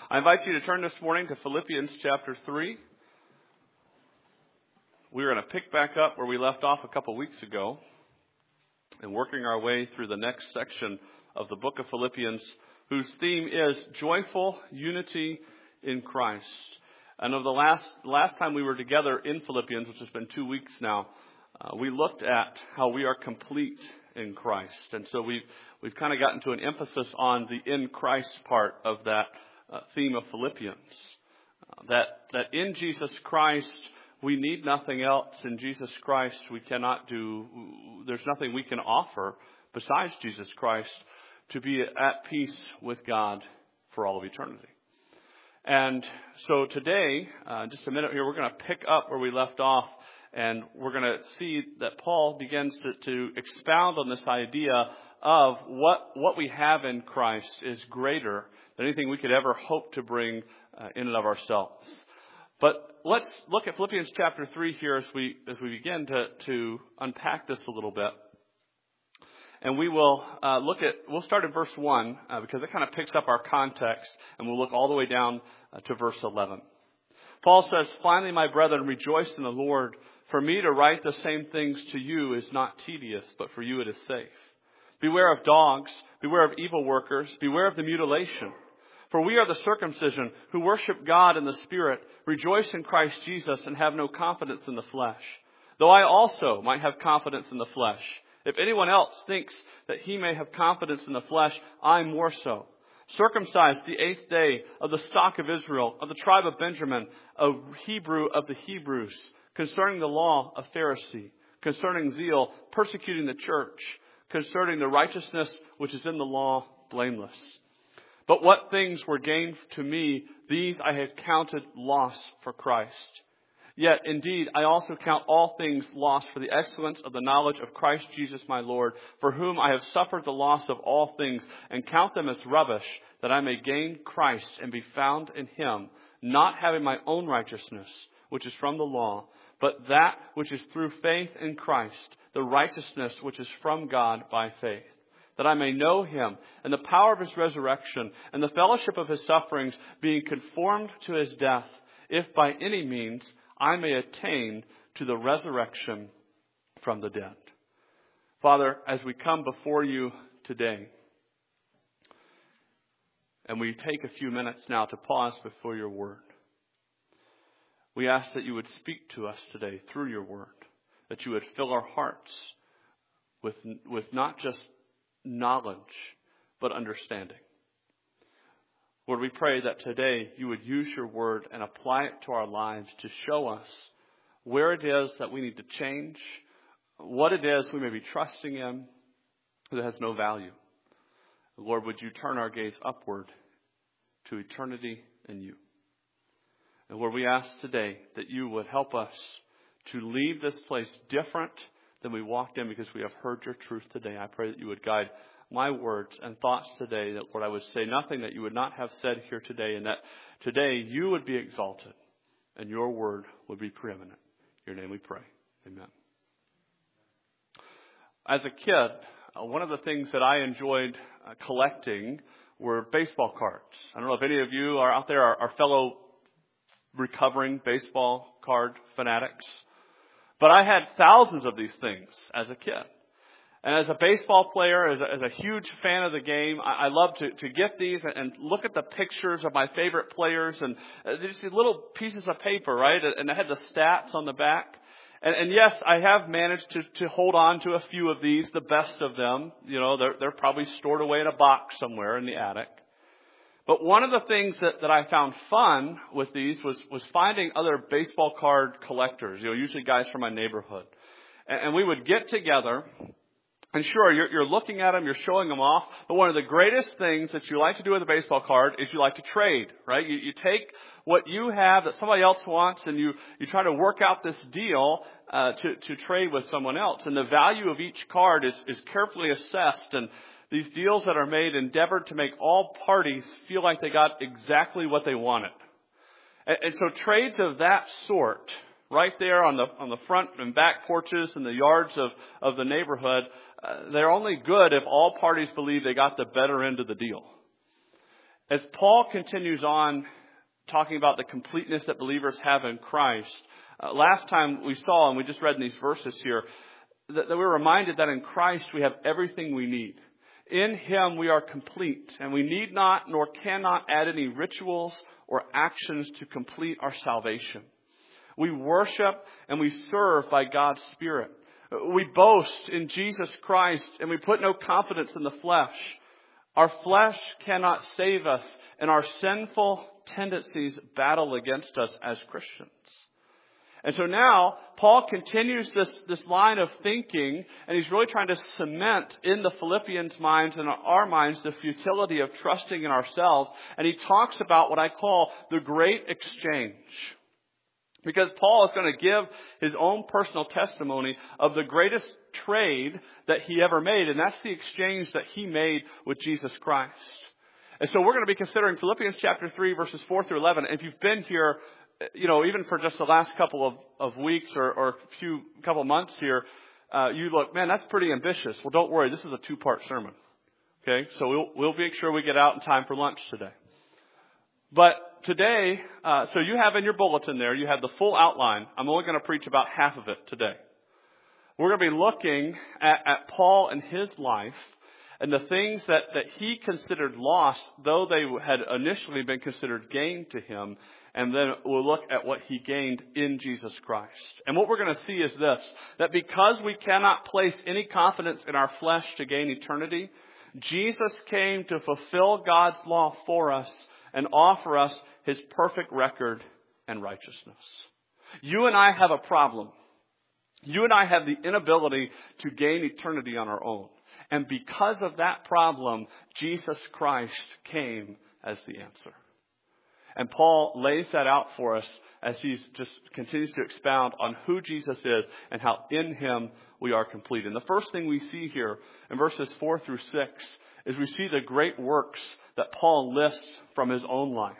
I invite you to turn this morning to Philippians chapter 3. We're going to pick back up where we left off a couple weeks ago and working our way through the next section of the book of Philippians, whose theme is joyful unity in Christ. And of the last time we were together in Philippians, which has been 2 weeks now, we looked at how we are complete in Christ. And so we've kind of gotten to an emphasis on the in Christ part of that theme of Philippians. That in Jesus Christ, we need nothing else. In Jesus Christ, there's nothing we can offer besides Jesus Christ to be at peace with God for all of eternity. And so today, just a minute here, we're going to pick up where we left off, and we're going to see that Paul begins to expound on this idea of what we have in Christ is greater than anything we could ever hope to bring in and of ourselves. But let's look at Philippians chapter 3 here as we begin to unpack this a little bit. And we will we'll start at verse 1 because it kind of picks up our context, and we'll look all the way down to verse 11. Paul says, "Finally, my brethren, rejoice in the Lord. For me to write the same things to you is not tedious, but for you it is safe. Beware of dogs, beware of evil workers, beware of the mutilation. For we are the circumcision who worship God in the Spirit, rejoice in Christ Jesus, and have no confidence in the flesh. Though I also might have confidence in the flesh. If anyone else thinks that he may have confidence in the flesh, I more so. Circumcised the 8th day, of the stock of Israel, of the tribe of Benjamin, a Hebrew of the Hebrews, concerning the law, a Pharisee, concerning zeal, persecuting the church, concerning the righteousness which is in the law, blameless. But what things were gained to me, these I have counted loss for Christ. Yet, indeed, I also count all things lost for the excellence of the knowledge of Christ Jesus my Lord, for whom I have suffered the loss of all things, and count them as rubbish, that I may gain Christ and be found in him, not having my own righteousness, which is from the law, but that which is through faith in Christ, the righteousness which is from God by faith. That I may know him and the power of his resurrection and the fellowship of his sufferings, being conformed to his death, if by any means I may attain to the resurrection from the dead." Father, as we come before you today, and we take a few minutes now to pause before your word, we ask that you would speak to us today through your word, that you would fill our hearts with not just knowledge, but understanding. Lord, we pray that today you would use your word and apply it to our lives to show us where it is that we need to change, what it is we may be trusting in that has no value. Lord, would you turn our gaze upward to eternity in you? And Lord, we ask today that you would help us to leave this place different than we walked in, because we have heard your truth today. I pray that you would guide my words and thoughts today, that, Lord, I would say nothing that you would not have said here today, and that today you would be exalted and your word would be preeminent. In your name we pray. Amen. As a kid, one of the things that I enjoyed collecting were baseball cards. I don't know if any of you are out there, are fellow recovering baseball card fanatics. But I had thousands of these things as a kid. And as a baseball player, as a huge fan of the game, I love to get these and look at the pictures of my favorite players. And these little pieces of paper, right? And I had the stats on the back. And yes, I have managed to hold on to a few of these, the best of them. You know, they're probably stored away in a box somewhere in the attic. But one of the things that I found fun with these was finding other baseball card collectors, usually guys from my neighborhood. And we would get together, and sure, you're looking at them, you're showing them off, but one of the greatest things that you like to do with a baseball card is you like to trade, right? You take what you have that somebody else wants, and you try to work out this deal to trade with someone else. And the value of each card is carefully assessed, and these deals that are made endeavored to make all parties feel like they got exactly what they wanted. And so trades of that sort, right there on the front and back porches and the yards of the neighborhood, they're only good if all parties believe they got the better end of the deal. as Paul continues on talking about the completeness that believers have in Christ, last time we saw, and we just read in these verses here, that we're reminded that in Christ we have everything we need. In Him we are complete, and we need not nor cannot add any rituals or actions to complete our salvation. We worship and we serve by God's Spirit. We boast in Jesus Christ, and we put no confidence in the flesh. Our flesh cannot save us, and our sinful tendencies battle against us as Christians. And so now, Paul continues this line of thinking, and he's really trying to cement in the Philippians' minds and our minds the futility of trusting in ourselves. And he talks about what I call the great exchange. Because Paul is going to give his own personal testimony of the greatest trade that he ever made, and that's the exchange that he made with Jesus Christ. And so we're going to be considering Philippians chapter 3, verses 4 through 11. And if you've been here, even for just the last couple of weeks or couple months here, you look, man, that's pretty ambitious. Well, don't worry. This is a 2-part sermon. Okay. So we'll make sure we get out in time for lunch today. But today, so you have in your bulletin there, you have the full outline. I'm only going to preach about half of it today. We're going to be looking at Paul and his life and the things that he considered loss, though they had initially been considered gain to him. And then we'll look at what he gained in Jesus Christ. And what we're going to see is this, that because we cannot place any confidence in our flesh to gain eternity, Jesus came to fulfill God's law for us and offer us His perfect record and righteousness. You and I have a problem. You and I have the inability to gain eternity on our own. And because of that problem, Jesus Christ came as the answer. And Paul lays that out for us as he just continues to expound on who Jesus is and how in Him we are complete. And the first thing we see here in verses 4 through 6 is we see the great works that Paul lists from his own life.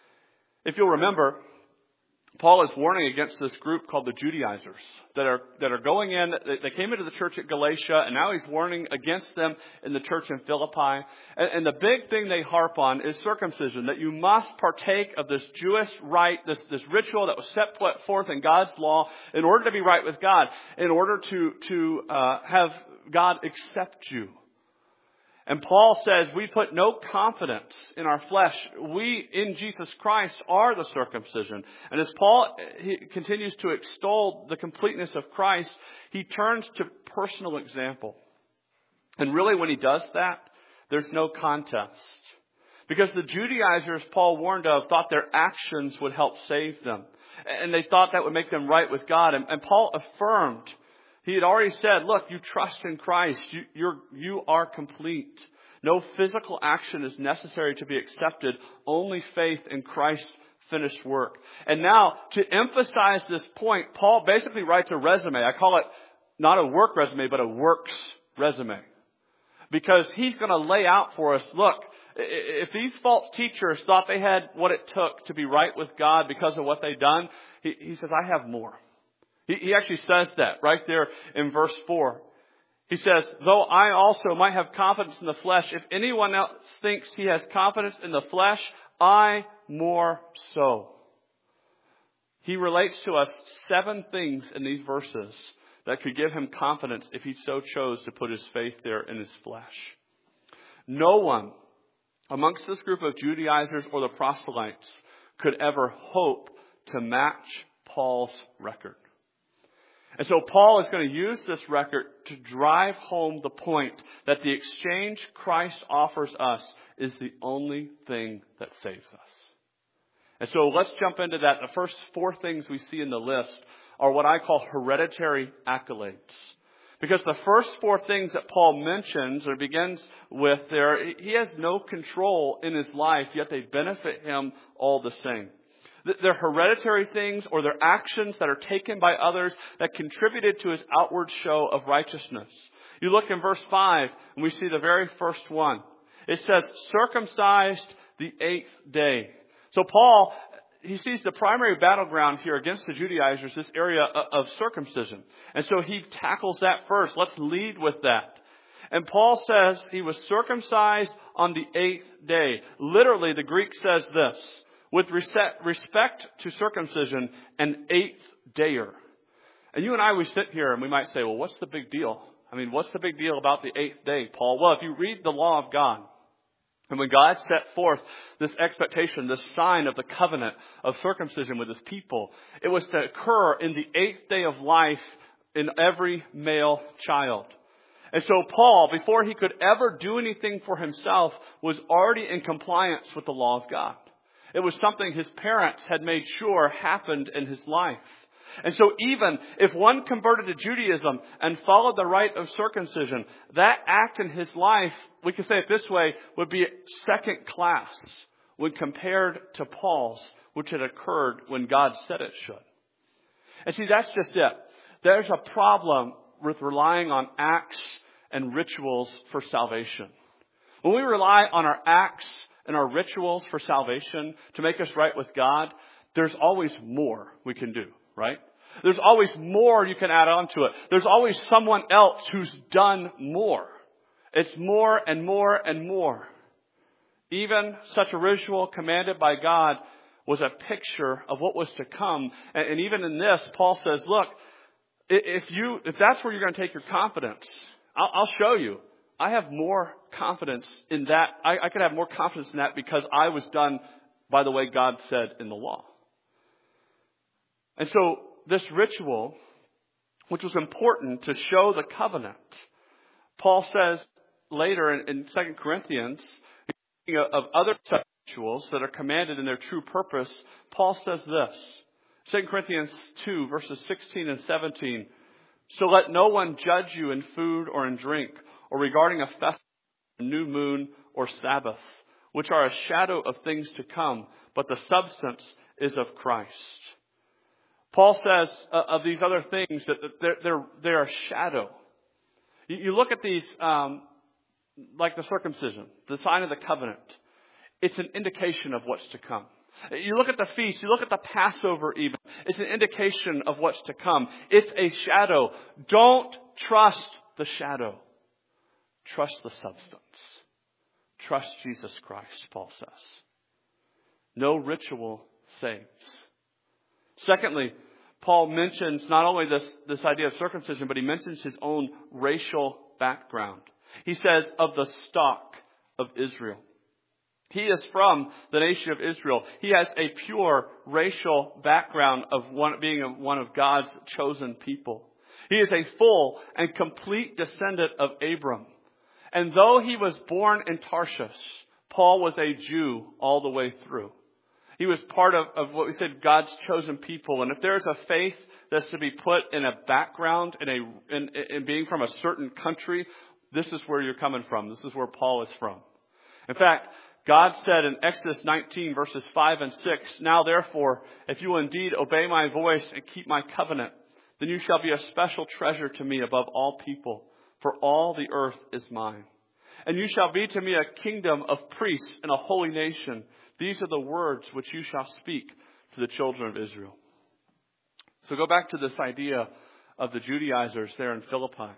If you'll remember, Paul is warning against this group called the Judaizers that are going in. They came into the church at Galatia, and now he's warning against them in the church in Philippi. And the big thing they harp on is circumcision, that you must partake of this Jewish rite, this ritual that was set forth in God's law in order to be right with God, in order to have God accept you. And Paul says we put no confidence in our flesh. We, in Jesus Christ, are the circumcision. And as Paul he continues to extol the completeness of Christ, he turns to personal example. And really when he does that, there's no contest. Because the Judaizers Paul warned of thought their actions would help save them. And they thought that would make them right with God. And Paul affirmed. He had already said, look, you trust in Christ. You are complete. No physical action is necessary to be accepted. Only faith in Christ's finished work. And now, to emphasize this point, Paul basically writes a resume. I call it not a work resume, but a works resume. Because he's going to lay out for us, look, if these false teachers thought they had what it took to be right with God because of what they'd done, he says, I have more. He actually says that right there in verse 4. He says, though I also might have confidence in the flesh, if anyone else thinks he has confidence in the flesh, I more so. He relates to us 7 things in these verses that could give him confidence if he so chose to put his faith there in his flesh. No one amongst this group of Judaizers or the proselytes could ever hope to match Paul's record. And so Paul is going to use this record to drive home the point that the exchange Christ offers us is the only thing that saves us. And so let's jump into that. The first 4 things we see in the list are what I call hereditary accolades. Because the first 4 things that Paul mentions or begins with there, he has no control in his life, yet they benefit him all the same. They're hereditary things or they're actions that are taken by others that contributed to his outward show of righteousness. You look in verse 5 and we see the very first one. It says, circumcised the 8th day. So Paul, he sees the primary battleground here against the Judaizers, this area of circumcision. And so he tackles that first. Let's lead with that. And Paul says he was circumcised on the 8th day. Literally, the Greek says this, with respect to circumcision, an 8th-dayer. And you and I, we sit here and we might say, well, what's the big deal? I mean, what's the big deal about the 8th day, Paul? Well, if you read the law of God, and when God set forth this expectation, this sign of the covenant of circumcision with his people, it was to occur in the 8th day of life in every male child. And so Paul, before he could ever do anything for himself, was already in compliance with the law of God. It was something his parents had made sure happened in his life. And so even if one converted to Judaism and followed the rite of circumcision, that act in his life, we can say it this way, would be second class when compared to Paul's, which had occurred when God said it should. And see, that's just it. There's a problem with relying on acts and rituals for salvation. When we rely on our acts and our rituals for salvation to make us right with God, there's always more we can do, right? There's always more you can add on to it. There's always someone else who's done more. It's more and more and more. Even such a ritual commanded by God was a picture of what was to come. And even in this, Paul says, look, if that's where you're going to take your confidence, I'll show you. I have more confidence in that. I could have more confidence in that because I was done by the way God said in the law. And so this ritual, which was important to show the covenant, Paul says later in 2 Corinthians, speaking of other such rituals that are commanded in their true purpose, Paul says this, 2 Corinthians 2, verses 16 and 17, so let no one judge you in food or in drink, or regarding a festival, a new moon, or Sabbath, which are a shadow of things to come, but the substance is of Christ. Paul says of these other things that they're a shadow. You look at these, like the circumcision, the sign of the covenant. It's an indication of what's to come. You look at the feast, you look at the Passover even. It's an indication of what's to come. It's a shadow. Don't trust the shadow. Trust the substance. Trust Jesus Christ, Paul says. No ritual saves. Secondly, Paul mentions not only this idea of circumcision, but he mentions his own racial background. He says, of the stock of Israel. He is from the nation of Israel. He has a pure racial background of being one of God's chosen people. He is a full and complete descendant of Abram. And though he was born in Tarshish, Paul was a Jew all the way through. He was part of what we said, God's chosen people. And if there's a faith that's to be put in a background, in being from a certain country, this is where you're coming from. This is where Paul is from. In fact, God said in Exodus 19, verses 5 and 6, now therefore, if you will indeed obey my voice and keep my covenant, then you shall be a special treasure to me above all people, for all the earth is mine. And you shall be to me a kingdom of priests and a holy nation. These are the words which you shall speak to the children of Israel. So go back to this idea of the Judaizers there in Philippi.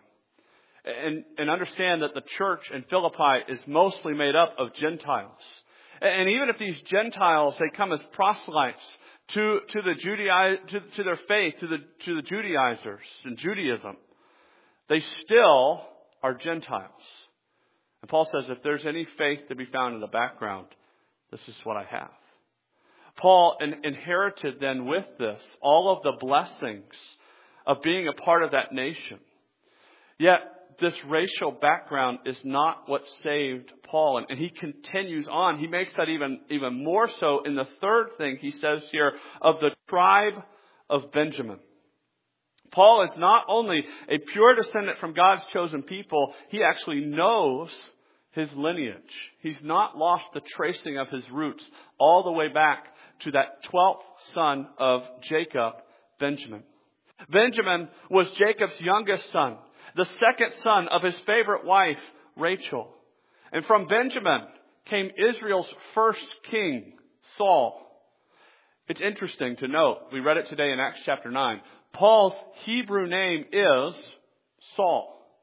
And understand that the church in Philippi is mostly made up of Gentiles. And even if these Gentiles, they come as proselytes to their faith, to the Judaizers and Judaism, they still are Gentiles. And Paul says, if there's any faith to be found in the background, this is what I have. Paul inherited then with this all of the blessings of being a part of that nation. Yet, this racial background is not what saved Paul. And he continues on. He makes that even more so in the third thing he says here of the tribe of Benjamin. Paul is not only a pure descendant from God's chosen people, he actually knows his lineage. He's not lost the tracing of his roots all the way back to that 12th son of Jacob, Benjamin. Benjamin was Jacob's youngest son, the second son of his favorite wife, Rachel. And from Benjamin came Israel's first king, Saul. It's interesting to note, we read it today in Acts chapter 9, Paul's Hebrew name is Saul.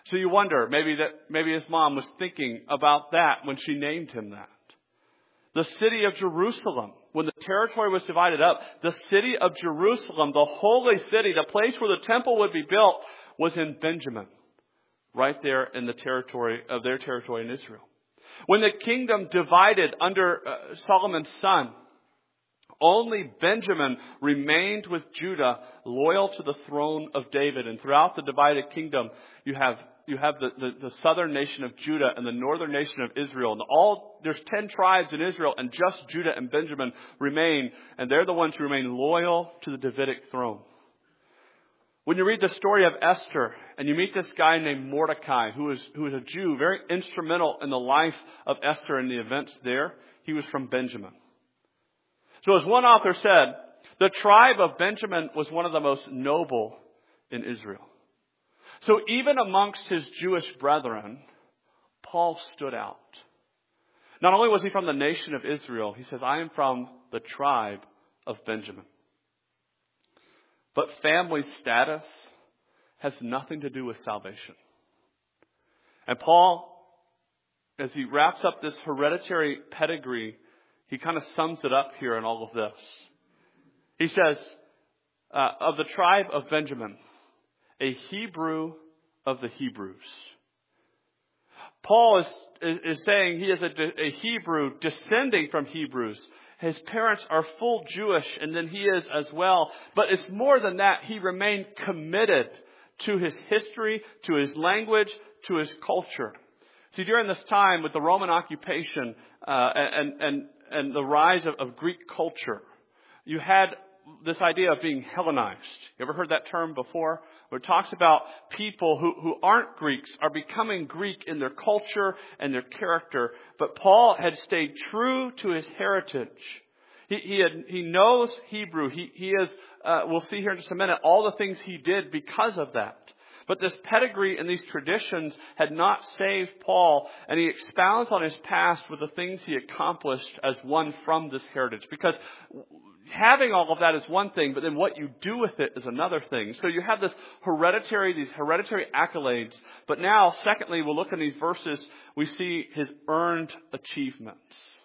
So you wonder, maybe his mom was thinking about that when she named him that. The city of Jerusalem, when the territory was divided up, the city of Jerusalem, the holy city, the place where the temple would be built, was in Benjamin, right there in the territory of their territory in Israel. When the kingdom divided under Solomon's son, only Benjamin remained with Judah, loyal to the throne of David. And throughout the divided kingdom, you have the southern nation of Judah and the northern nation of Israel. And there's 10 tribes in Israel, and just Judah and Benjamin remain. And they're the ones who remain loyal to the Davidic throne. When you read the story of Esther, and you meet this guy named Mordecai, who is a Jew, very instrumental in the life of Esther and the events there, he was from Benjamin. So as one author said, the tribe of Benjamin was one of the most noble in Israel. So even amongst his Jewish brethren, Paul stood out. Not only was he from the nation of Israel, he says, I am from the tribe of Benjamin. But family status has nothing to do with salvation. And Paul, as he wraps up this hereditary pedigree, he kind of sums it up here in all of this. He says, of the tribe of Benjamin, a Hebrew of the Hebrews. Paul is saying he is a Hebrew descending from Hebrews. His parents are full Jewish, and then he is as well. But it's more than that. He remained committed to his history, to his language, to his culture. See, during this time with the Roman occupation and the rise of Greek culture, you had this idea of being Hellenized. You ever heard that term before? Where it talks about people who aren't Greeks are becoming Greek in their culture and their character. But Paul had stayed true to his heritage. He knows Hebrew. He is, we'll see here in just a minute, all the things he did because of that. But this pedigree and these traditions had not saved Paul, and he expounds on his past with the things he accomplished as one from this heritage. Because having all of that is one thing, but then what you do with it is another thing. So you have these hereditary accolades. But now, secondly, we'll look in these verses, we see his earned achievements.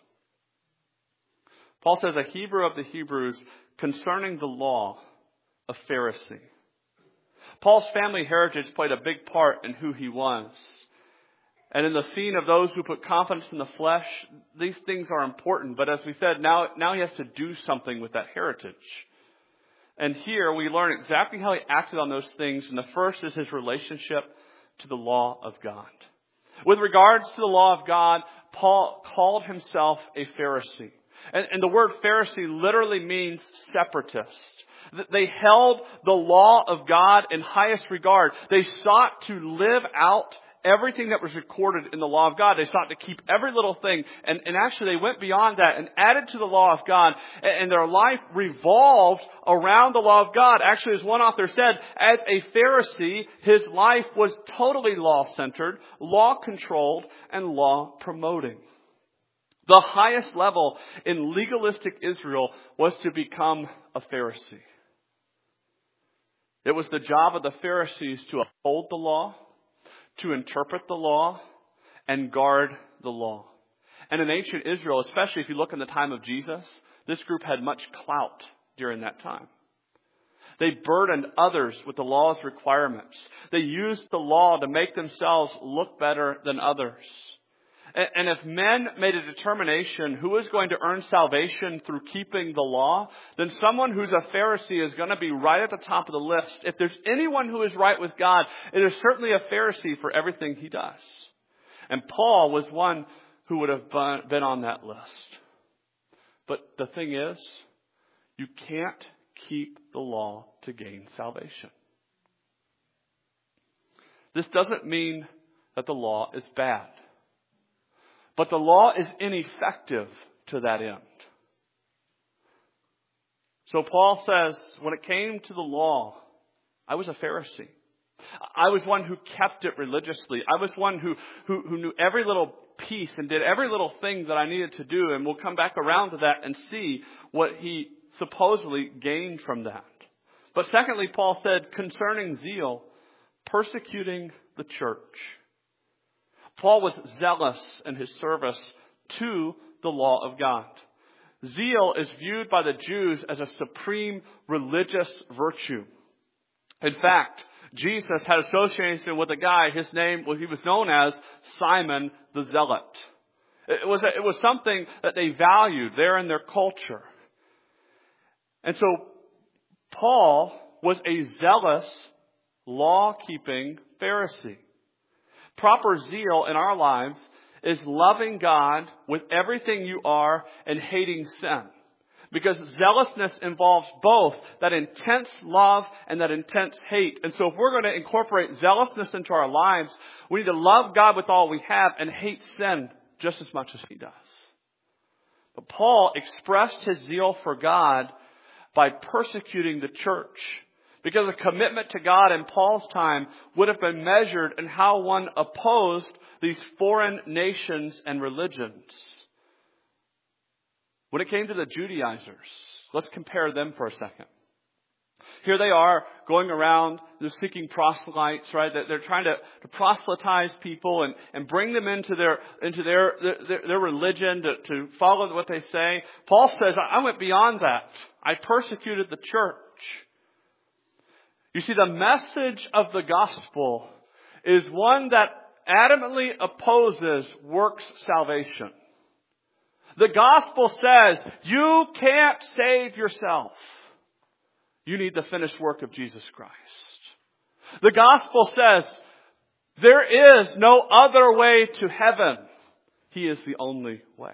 Paul says, a Hebrew of the Hebrews, concerning the law, a Pharisee. Paul's family heritage played a big part in who he was. And in the scene of those who put confidence in the flesh, these things are important. But as we said, now he has to do something with that heritage. And here we learn exactly how he acted on those things. And the first is his relationship to the law of God. With regards to the law of God, Paul called himself a Pharisee. And the word Pharisee literally means separatist. They held the law of God in highest regard. They sought to live out everything that was recorded in the law of God. They sought to keep every little thing. And actually they went beyond that and added to the law of God. And their life revolved around the law of God. Actually, as one author said, as a Pharisee, his life was totally law-centered, law-controlled, and law-promoting. The highest level in legalistic Israel was to become a Pharisee. It was the job of the Pharisees to uphold the law, to interpret the law, and guard the law. And in ancient Israel, especially if you look in the time of Jesus, this group had much clout during that time. They burdened others with the law's requirements. They used the law to make themselves look better than others. And if men made a determination who is going to earn salvation through keeping the law, then someone who's a Pharisee is going to be right at the top of the list. If there's anyone who is right with God, it is certainly a Pharisee for everything he does. And Paul was one who would have been on that list. But the thing is, you can't keep the law to gain salvation. This doesn't mean that the law is bad. But the law is ineffective to that end. So Paul says, when it came to the law, I was a Pharisee. I was one who kept it religiously. I was one who knew every little piece and did every little thing that I needed to do. And we'll come back around to that and see what he supposedly gained from that. But secondly, Paul said, concerning zeal, persecuting the church. Paul was zealous in his service to the law of God. Zeal is viewed by the Jews as a supreme religious virtue. In fact, Jesus had association with a guy, his name, he was known as Simon the Zealot. It was something that they valued there in their culture. And so Paul was a zealous, law-keeping Pharisee. Proper zeal in our lives is loving God with everything you are and hating sin. Because zealousness involves both that intense love and that intense hate. And so if we're going to incorporate zealousness into our lives, we need to love God with all we have and hate sin just as much as he does. But Paul expressed his zeal for God by persecuting the church. Because a commitment to God in Paul's time would have been measured in how one opposed these foreign nations and religions. When it came to the Judaizers, let's compare them for a second. Here they are going around, they're seeking proselytes, right? They're trying to proselytize people and bring them into their religion to follow what they say. Paul says, I went beyond that. I persecuted the church. You see, the message of the gospel is one that adamantly opposes works salvation. The gospel says you can't save yourself. You need the finished work of Jesus Christ. The gospel says there is no other way to heaven. He is the only way.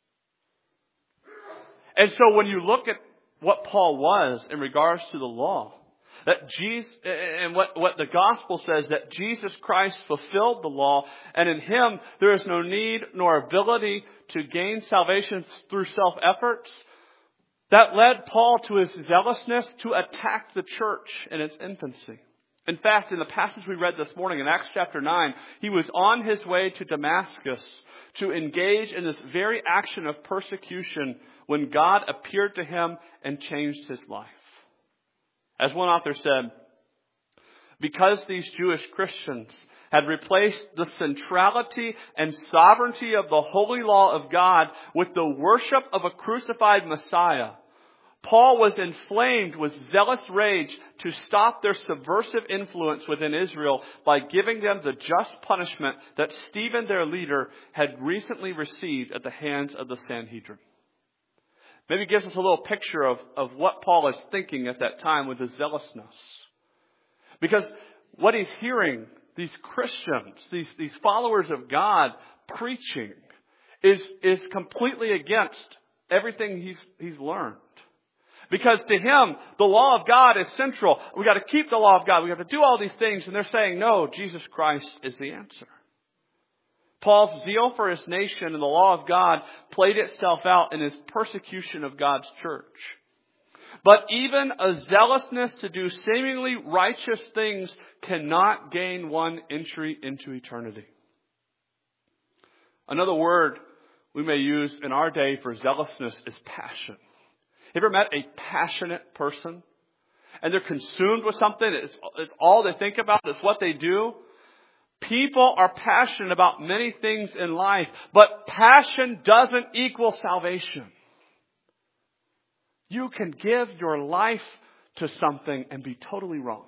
And so when you look at what Paul was in regards to the law, that Jesus, and what the gospel says, that Jesus Christ fulfilled the law, and in him there is no need nor ability to gain salvation through self-efforts, that led Paul to his zealousness to attack the church in its infancy. In fact, in the passage we read this morning in Acts chapter 9, he was on his way to Damascus to engage in this very action of persecution when God appeared to him and changed his life. As one author said, because these Jewish Christians had replaced the centrality and sovereignty of the holy law of God with the worship of a crucified Messiah, Paul was inflamed with zealous rage to stop their subversive influence within Israel by giving them the just punishment that Stephen, their leader, had recently received at the hands of the Sanhedrin. Maybe it gives us a little picture of what Paul is thinking at that time with his zealousness. Because what he's hearing, these Christians, these followers of God preaching, is completely against everything he's learned. Because to him, the law of God is central. We got to keep the law of God. We have to do all these things. And they're saying, no, Jesus Christ is the answer. Paul's zeal for his nation and the law of God played itself out in his persecution of God's church. But even a zealousness to do seemingly righteous things cannot gain one entry into eternity. Another word we may use in our day for zealousness is passion. Have you ever met a passionate person? And they're consumed with something. It's all they think about. It's what they do. People are passionate about many things in life, but passion doesn't equal salvation. You can give your life to something and be totally wrong.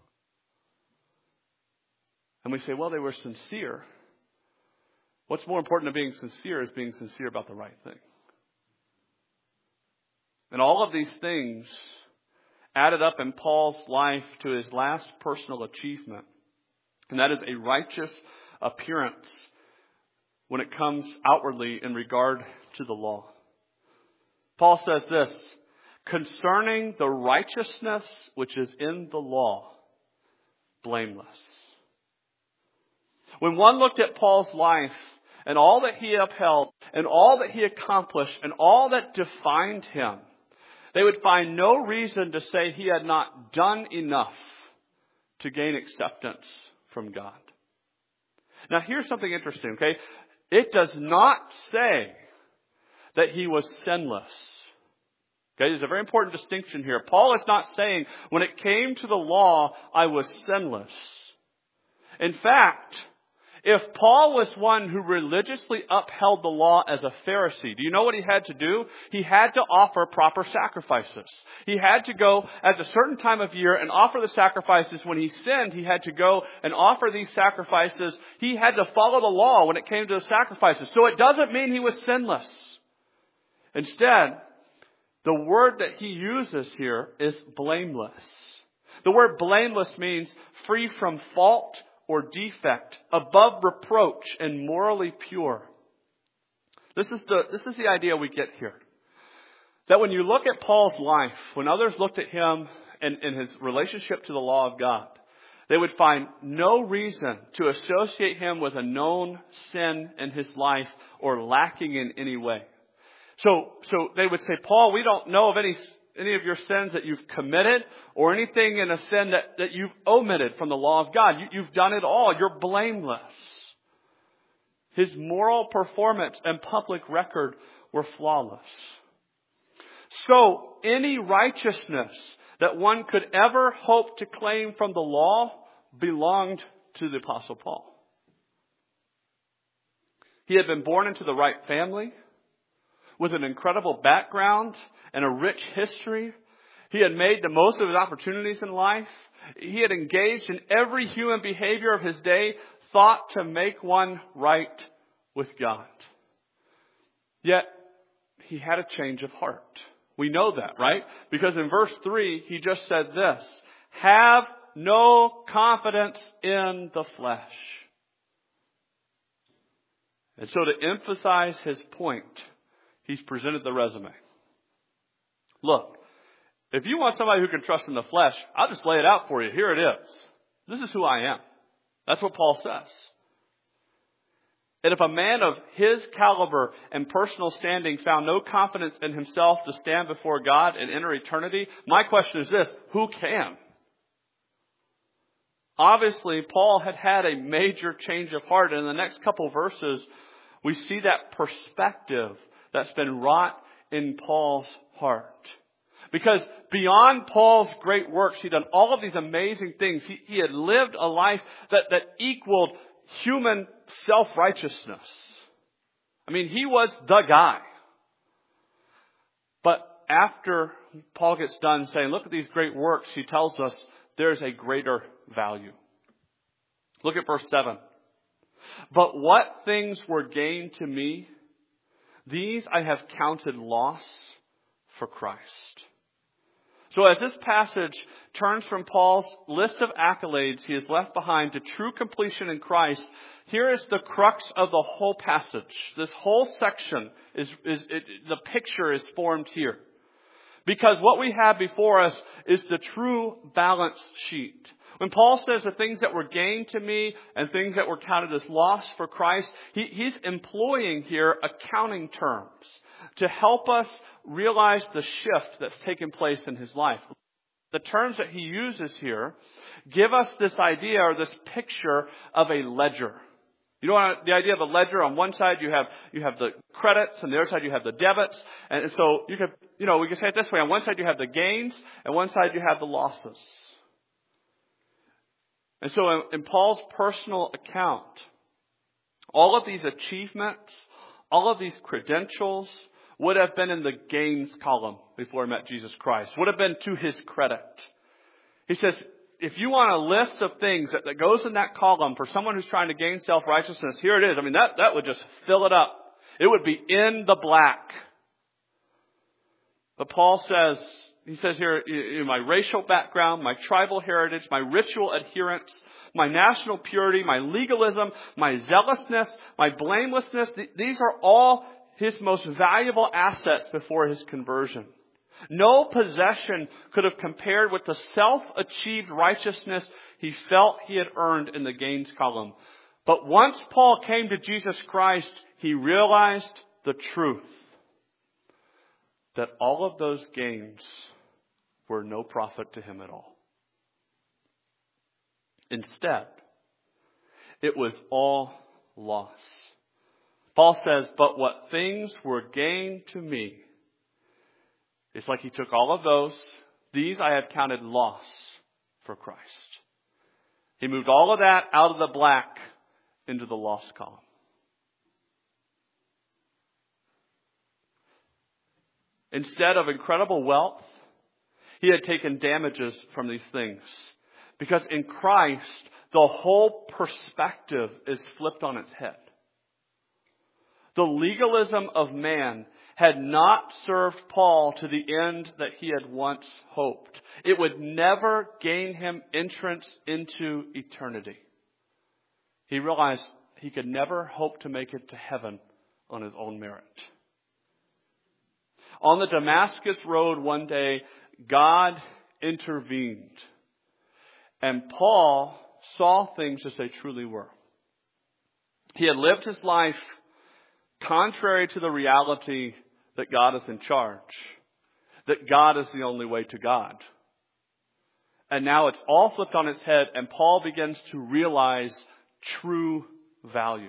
And we say, well, they were sincere. What's more important than being sincere is being sincere about the right thing. And all of these things added up in Paul's life to his last personal achievement. And that is a righteous appearance when it comes outwardly in regard to the law. Paul says this, concerning the righteousness which is in the law, blameless. When one looked at Paul's life and all that he upheld and all that he accomplished and all that defined him, they would find no reason to say he had not done enough to gain acceptance from God. Now here's something interesting, okay? It does not say that he was sinless. Okay, there's a very important distinction here. Paul is not saying when it came to the law, I was sinless. In fact, if Paul was one who religiously upheld the law as a Pharisee, do you know what he had to do? He had to offer proper sacrifices. He had to go at a certain time of year and offer the sacrifices. When he sinned, he had to go and offer these sacrifices. He had to follow the law when it came to the sacrifices. So it doesn't mean he was sinless. Instead, the word that he uses here is blameless. The word blameless means free from fault or defect, above reproach, and morally pure. This is the idea we get here. That when you look at Paul's life, when others looked at him and his relationship to the law of God, they would find no reason to associate him with a known sin in his life or lacking in any way. So they would say, Paul, we don't know of any of your sins that you've committed or anything in a sin that you've omitted from the law of God. You've done it all. You're blameless. His moral performance and public record were flawless. So any righteousness that one could ever hope to claim from the law belonged to the Apostle Paul. He had been born into the right family, with an incredible background and a rich history. He had made the most of his opportunities in life. He had engaged in every human behavior of his day, thought to make one right with God. Yet, he had a change of heart. We know that, right? Because in verse 3, he just said this, have no confidence in the flesh. And so to emphasize his point, he's presented the resume. Look, if you want somebody who can trust in the flesh, I'll just lay it out for you. Here it is. This is who I am. That's what Paul says. And if a man of his caliber and personal standing found no confidence in himself to stand before God and enter eternity, my question is this, who can? Obviously, Paul had a major change of heart. And in the next couple verses, we see that perspective that's been wrought in Paul's heart. Because beyond Paul's great works, he'd done all of these amazing things. He had lived a life that equaled human self-righteousness. I mean, he was the guy. But after Paul gets done saying, look at these great works, he tells us there's a greater value. Look at verse 7. But what things were gained to me, these I have counted loss for Christ. So as this passage turns from Paul's list of accolades he has left behind to true completion in Christ, here is the crux of the whole passage. This whole section the picture is formed here. Because what we have before us is the true balance sheet. When Paul says the things that were gained to me and things that were counted as loss for Christ, he's employing here accounting terms to help us realize the shift that's taken place in his life. The terms that he uses here give us this idea or this picture of a ledger. You know the idea of a ledger? On one side you have the credits, and the other side you have the debits. And so we can say it this way. On one side you have the gains, and one side you have the losses. And so in Paul's personal account, all of these achievements, all of these credentials would have been in the gains column before he met Jesus Christ. Would have been to his credit. He says, if you want a list of things that goes in that column for someone who's trying to gain self-righteousness, here it is. I mean, that would just fill it up. It would be in the black. But Paul says, he says here, my racial background, my tribal heritage, my ritual adherence, my national purity, my legalism, my zealousness, my blamelessness, these are all his most valuable assets before his conversion. No possession could have compared with the self-achieved righteousness he felt he had earned in the gains column. But once Paul came to Jesus Christ, he realized the truth that all of those gains were no profit to him at all. Instead, it was all loss. Paul says, but what things were gained to me, it's like he took all of those. These I have counted loss for Christ. He moved all of that out of the black into the lost column. Instead of incredible wealth, he had taken damages from these things. Because in Christ, the whole perspective is flipped on its head. The legalism of man had not served Paul to the end that he had once hoped. It would never gain him entrance into eternity. He realized he could never hope to make it to heaven on his own merit. On the Damascus road one day, God intervened. And Paul saw things as they truly were. He had lived his life contrary to the reality that God is in charge, that God is the only way to God. And now it's all flipped on its head, and Paul begins to realize true value.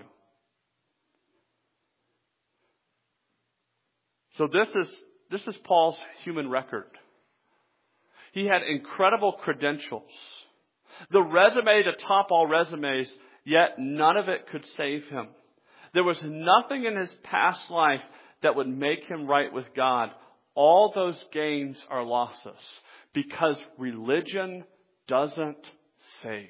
So this is Paul's human record. He had incredible credentials. The resume to top all resumes, yet none of it could save him. There was nothing in his past life that would make him right with God. All those gains are losses because religion doesn't save.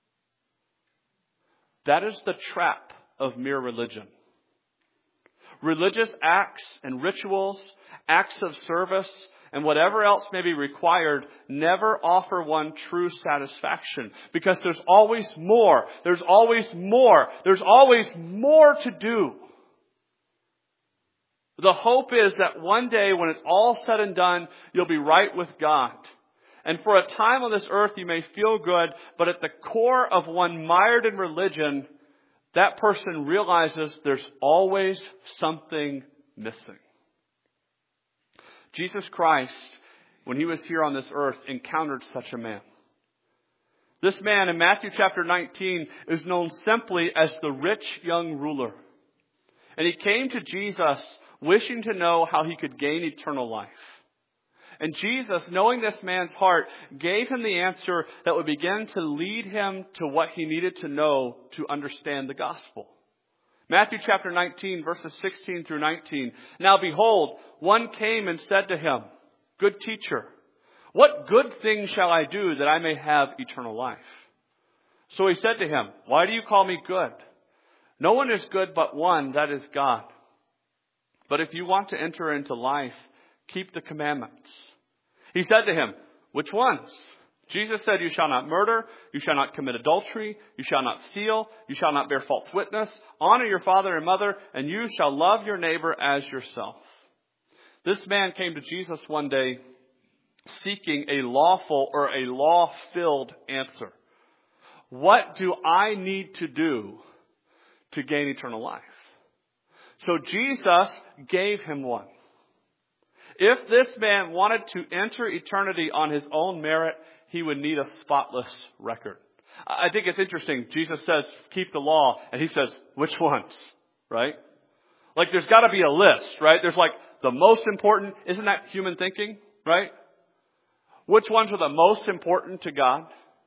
That is the trap of mere religion. Religious acts and rituals, acts of service, and whatever else may be required never offer one true satisfaction because there's always more. There's always more. There's always more to do. The hope is that one day when it's all said and done, you'll be right with God. And for a time on this earth, you may feel good, but at the core of one mired in religion, that person realizes there's always something missing. Jesus Christ, when he was here on this earth, encountered such a man. This man in Matthew chapter 19 is known simply as the rich young ruler. And he came to Jesus wishing to know how he could gain eternal life. And Jesus, knowing this man's heart, gave him the answer that would begin to lead him to what he needed to know to understand the gospel. Matthew chapter 19, verses 16 through 19. Now behold, one came and said to him, Good teacher, what good thing shall I do that I may have eternal life? So he said to him, Why do you call me good? No one is good but one, that is God. But if you want to enter into life, keep the commandments. He said to him, Which ones? Jesus said, You shall not murder, you shall not commit adultery, you shall not steal, you shall not bear false witness, honor your father and mother, and you shall love your neighbor as yourself. This man came to Jesus one day seeking a lawful or a law-filled answer. What do I need to do to gain eternal life? So Jesus gave him one. If this man wanted to enter eternity on his own merit, he would need a spotless record. I think it's interesting. Jesus says, keep the law. And he says, which ones? Right? Like there's got to be a list, right? There's like the most important. Isn't that human thinking? Right? Which ones are the most important to God?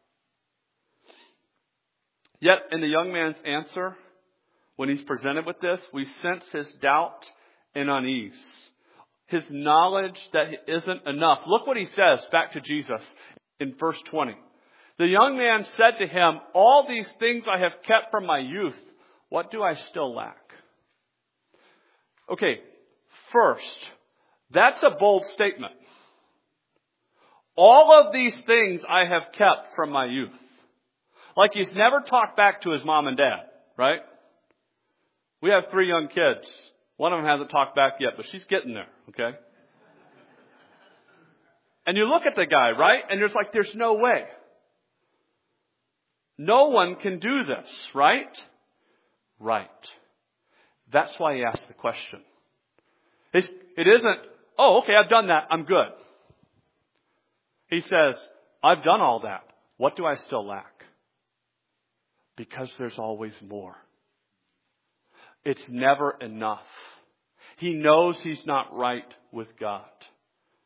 Yet in the young man's answer, when he's presented with this, we sense his doubt and unease. His knowledge that it isn't enough. Look what he says back to Jesus in verse 20. The young man said to him, All these things I have kept from my youth. What do I still lack? Okay, first, that's a bold statement. All of these things I have kept from my youth. Like he's never talked back to his mom and dad, right? We have 3 young kids. One of them hasn't talked back yet, but she's getting there, okay? And you look at the guy, right? And there's no way. No one can do this, right? Right. That's why he asked the question. It isn't, oh, okay, I've done that. I'm good. He says, I've done all that. What do I still lack? Because there's always more. It's never enough. He knows he's not right with God.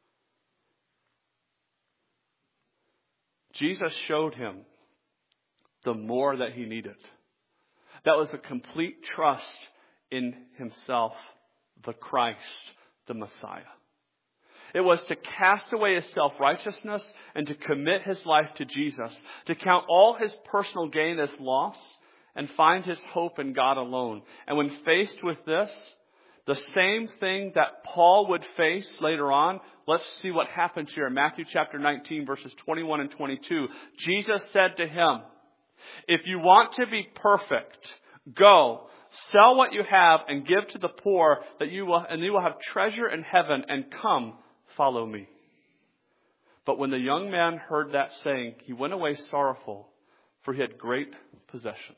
Jesus showed him the more that he needed. That was a complete trust in himself, the Christ, the Messiah. It was to cast away his self-righteousness and to commit his life to Jesus, to count all his personal gain as loss and find his hope in God alone. And when faced with this, the same thing that Paul would face later on, let's see what happens here in Matthew chapter 19, verses 21 and 22. Jesus said to him, "If you want to be perfect, go, sell what you have and give to the poor, and you will have treasure in heaven, and come, follow me." But when the young man heard that saying, he went away sorrowful, for he had great possessions.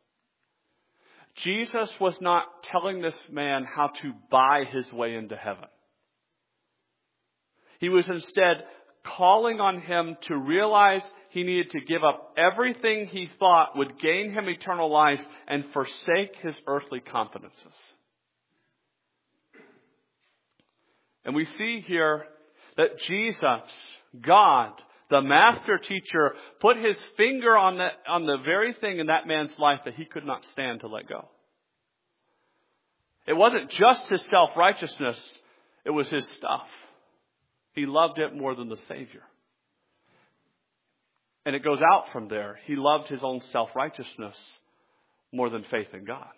Jesus was not telling this man how to buy his way into heaven. He was instead calling on him to realize he needed to give up everything he thought would gain him eternal life and forsake his earthly confidences. And we see here that Jesus, God, the master teacher, put his finger on the very thing in that man's life that he could not stand to let go. It wasn't just his self-righteousness, it was his stuff. He loved it more than the Savior. And it goes out from there. He loved his own self-righteousness more than faith in God.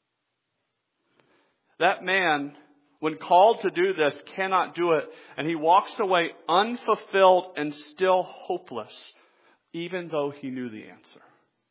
That man, when called to do this, cannot do it. And he walks away unfulfilled and still hopeless, even though he knew the answer.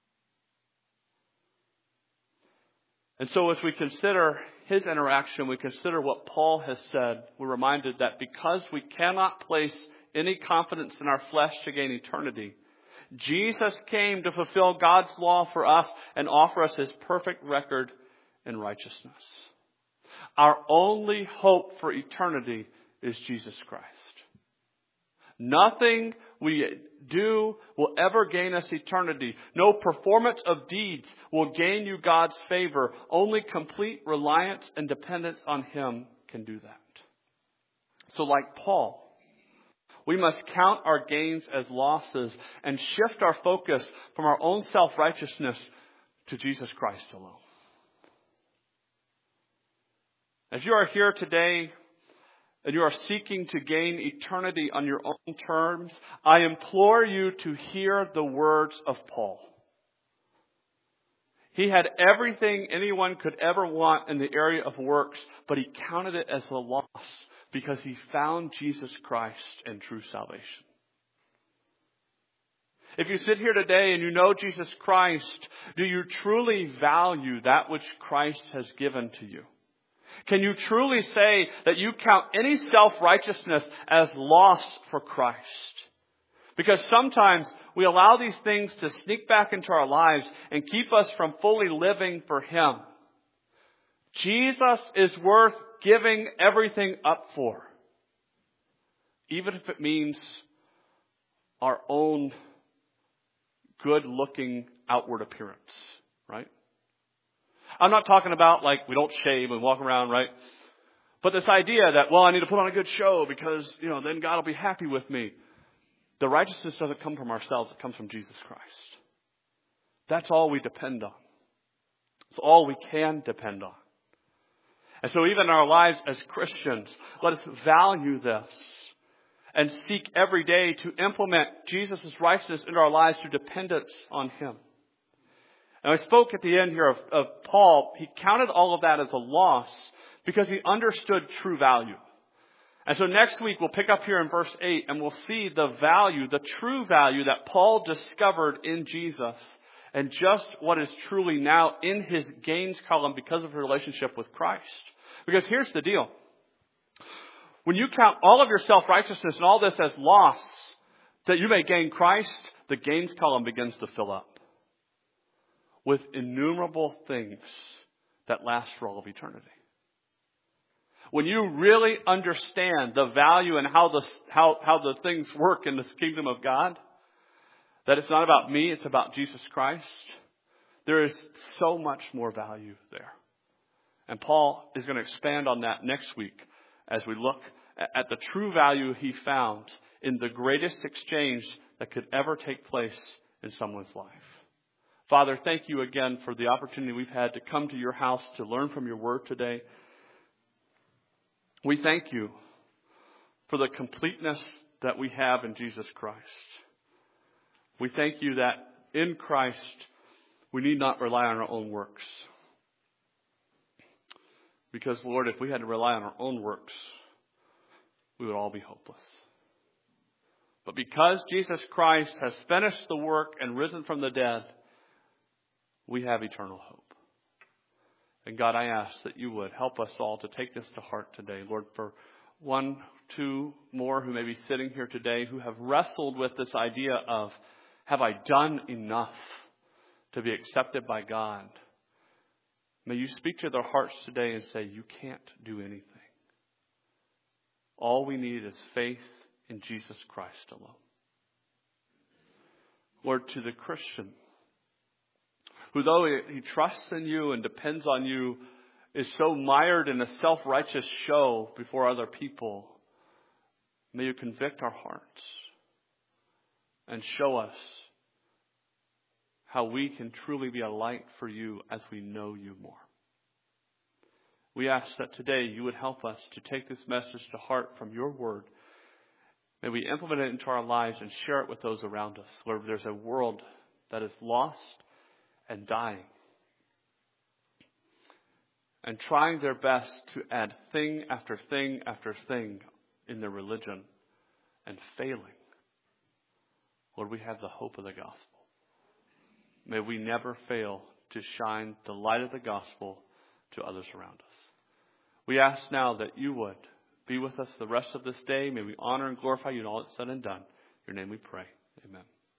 And so as we consider his interaction, we consider what Paul has said, we're reminded that because we cannot place any confidence in our flesh to gain eternity, Jesus came to fulfill God's law for us and offer us his perfect record in righteousness. Our only hope for eternity is Jesus Christ. Nothing we do will ever gain us eternity. No performance of deeds will gain you God's favor. Only complete reliance and dependence on him can do that. So like Paul, we must count our gains as losses and shift our focus from our own self-righteousness to Jesus Christ alone. As you are here today and you are seeking to gain eternity on your own terms, I implore you to hear the words of Paul. He had everything anyone could ever want in the area of works, but he counted it as a loss because he found Jesus Christ and true salvation. If you sit here today and you know Jesus Christ, do you truly value that which Christ has given to you? Can you truly say that you count any self-righteousness as loss for Christ? Because sometimes we allow these things to sneak back into our lives and keep us from fully living for him. Jesus is worth giving everything up for, even if it means our own good-looking outward appearance, right? I'm not talking about like we don't shave and walk around, right? But this idea that, well, I need to put on a good show because, then God will be happy with me. The righteousness doesn't come from ourselves. It comes from Jesus Christ. That's all we depend on. It's all we can depend on. And so even in our lives as Christians, let us value this and seek every day to implement Jesus' righteousness into our lives through dependence on him. And I spoke at the end here of Paul. He counted all of that as a loss because he understood true value. And so next week we'll pick up here in verse 8 and we'll see the value, the true value that Paul discovered in Jesus and just what is truly now in his gains column because of her relationship with Christ. Because here's the deal. When you count all of your self-righteousness and all this as loss, that you may gain Christ, the gains column begins to fill up with innumerable things that last for all of eternity. When you really understand the value and how the things work in this kingdom of God, that it's not about me, it's about Jesus Christ, there is so much more value there. And Paul is going to expand on that next week as we look at the true value he found in the greatest exchange that could ever take place in someone's life. Father, thank you again for the opportunity we've had to come to your house to learn from your word today. We thank you for the completeness that we have in Jesus Christ. We thank you that in Christ we need not rely on our own works. Because, Lord, if we had to rely on our own works, we would all be hopeless. But because Jesus Christ has finished the work and risen from the dead, we have eternal hope. And God, I ask that you would help us all to take this to heart today. Lord, for 1, 2 more who may be sitting here today who have wrestled with this idea of, have I done enough to be accepted by God? May you speak to their hearts today and say, you can't do anything. All we need is faith in Jesus Christ alone. Lord, to the Christian, who though he trusts in you and depends on you, is so mired in a self-righteous show before other people, may you convict our hearts and show us how we can truly be a light for you as we know you more. We ask that today you would help us to take this message to heart from your word. May we implement it into our lives and share it with those around us. Lord, there's a world that is lost and dying, and trying their best to add thing after thing after thing in their religion and failing. Lord, we have the hope of the gospel. May we never fail to shine the light of the gospel to others around us. We ask now that you would be with us the rest of this day. May we honor and glorify you in all that's said and done. In your name we pray. Amen.